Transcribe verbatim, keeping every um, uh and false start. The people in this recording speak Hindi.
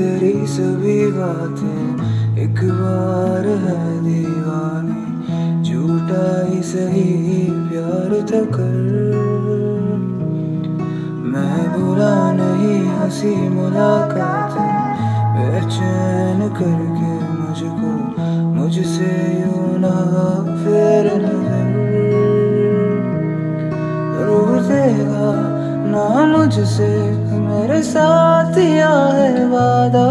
तेरी सभी बातें एक बार है दीवानी, झूठा ही सही प्यार था कर। मैं बुरा नहीं हंसी मुलाकातें बेचैन करके मुझको, मुझसे यूं ना फेर नजर। रूठेगा ना मुझसे मेरे साथ या है वादा,